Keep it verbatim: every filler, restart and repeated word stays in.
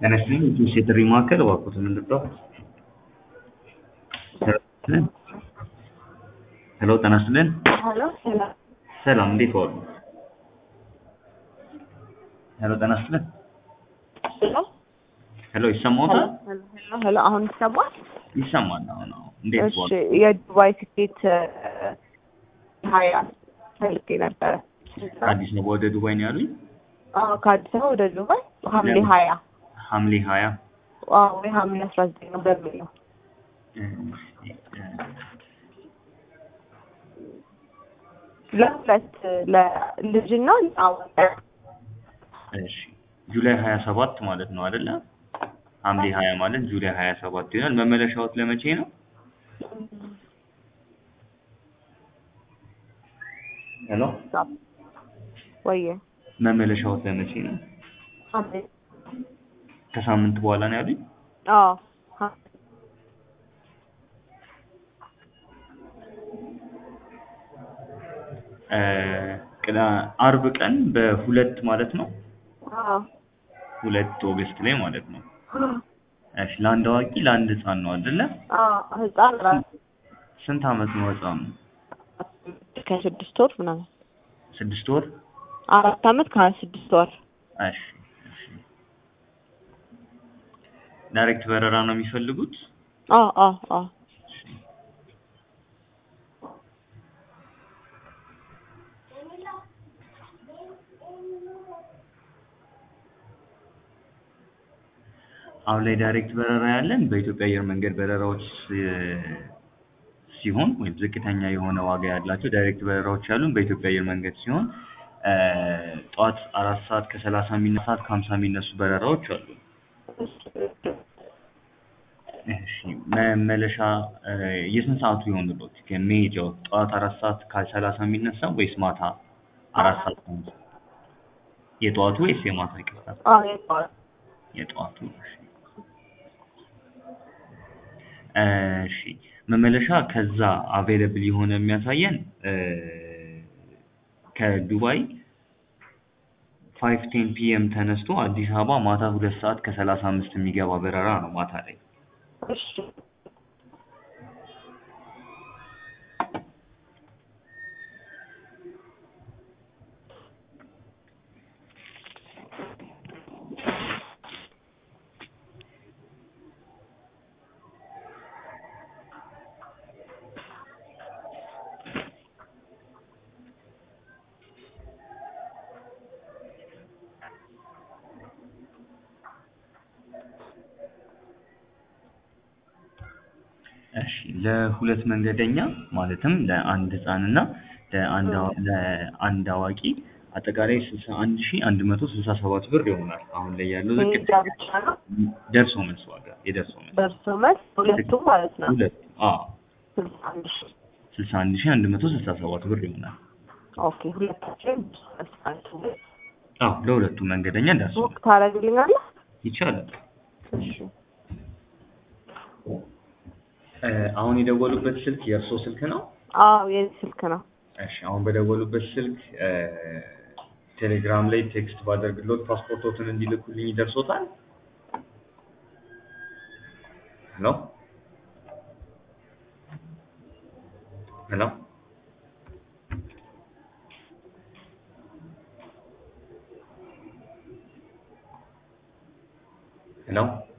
ተነስተን የጥሪ ማዕከል እባክዎትን እንርዳው። ሄሎ ጤና ይስጥልን። ሄሎ ሰላም ሰላም እንዴት ዋሉ? ሄሎ ጤና ይስጥልን። ሄሎ ሄሎ ይሰማዎታል? ሄሎ ሄሎ አሁን ይሰማል? ይሰማል አሁን። አዎ እንዴት እሺ ዋሉ? የዱባይ ትኬት ሀያ ፈልጌ ነበረ። አዲስ አበባ ወደ ዱባይ ነው ያሉኝ? አዎ ከአዲስ አበባ ወደ ዱባይ ሐምሌ ሀያ ሐምሌ ሀያ አዎ ወይ ሐምሌ አስራ ዘጠኝ ነው በሚለው ለሁለት ለልጅና ለአዋቂ። እሺ ጁላይ ሀያ ሰባት ማለት ነው አይደለ? ሐምሌ ሀያ ማለት ጁላይ ሀያ ሰባት ይሆናል። መመለሻዎት ለመቼ ነው? ሄሎ ወይዬ መመለሻዎት ለመቼ ነው? ሐምሌ ከሳምንት በኋላ ነው ያሉኝ? አዎ እ ቅዳ አርብ ቀን በሁለት ማለት ነው? አዎ ሁለት ኦገስት ላይ ማለት ነው። እሺ ለአንድ አዋቂ ለአንድ ህፃን ነው አይደለ? አዎ ህፃን ራሱ ስንት አመት ነው ህፃኑ? ከስድስት ወር ምናምን ስድስት ወር አራት አመት ከስድስት ወር። እሺ እሺ ዳይሬክት በረራ ነው የሚፈልጉት? አዎ አዎ አዎ አሁን ላይ ዳይሬክት በረራ ያለን በኢትዮጵያ አየር መንገድ በረራዎች ሲሆን ወይም ዝቅተኛ የሆነ ዋጋ ያላቸው ዳይሬክት በረራዎች ያሉን በኢትዮጵያ አየር መንገድ ሲሆን ጠዋት አራት ሰዓት ከሰላሳ የሚነሱ ሰዓት ከሀምሳ የሚነሱ በረራዎች አሉ። እሺ መመለሻ የስንት ሰዓቱ ይሆንልዎት? ከመሄጃው ጠዋት አራት ሰዓት ከሰላሳ የሚነሳው ወይስ ማታ አራት ሰዓት ከሀምሳ? የጠዋቱ ወይስ የማታ ይቅርታ? አዎ የጠዋቱ የጠዋቱ። እሺ መመለሻ ከዛ አቬይለብል የሆነ የሚያሳየን ከዱባይ ፋይቭ ቴን ፒኤም ተነስቶ አዲስ አበባ ማታ ሁለት ሰዓት ከሰላሳ አምስት የሚገባ በረራ ነው ማታ ላይ። እሺ እሺ ለሁለት መንገደኛ ማለትም ለአንድ ህፃንና ለአንድ ለአንድ አዋቂ አጠቃላይ ስልሳ አንድ ሺህ አንድ መቶ ስልሳ ሰባት ብር ይሆናል። አሁን ላይ ያለው ዝቅተኛ መሄጃ ብቻ ነው? ደርሶ መልስ ዋጋ የደርሶ መልስ ደርሶ መልስ ሁለቱም ማለት ነው? ሁለቱም አዎ ስልሳ አንድ ሺህ ስልሳ አንድ ሺህ አንድ መቶ ስልሳ ሰባት ብር ይሆናል። ኦኬ ሁለታችን ስልሳ አንድ ሺህ አዎ ለሁለቱም መንገደኛ ደርሶ ቡክ ታደርግልኛለህ? ይቻላል። እሺ አሁን የደወሉበት ስልክ የእርስዎ ስልክ ነው? አዎ የኔ ስልክ ነው። እሺ አሁን በደወሉበት ስልክ ቴሌግራም ላይ ቴክስት ባደርግልዎት ፓስፖርቶትን እንዲልኩልኝ ይደርሶታል? ሄሎ ሄሎ ሄሎ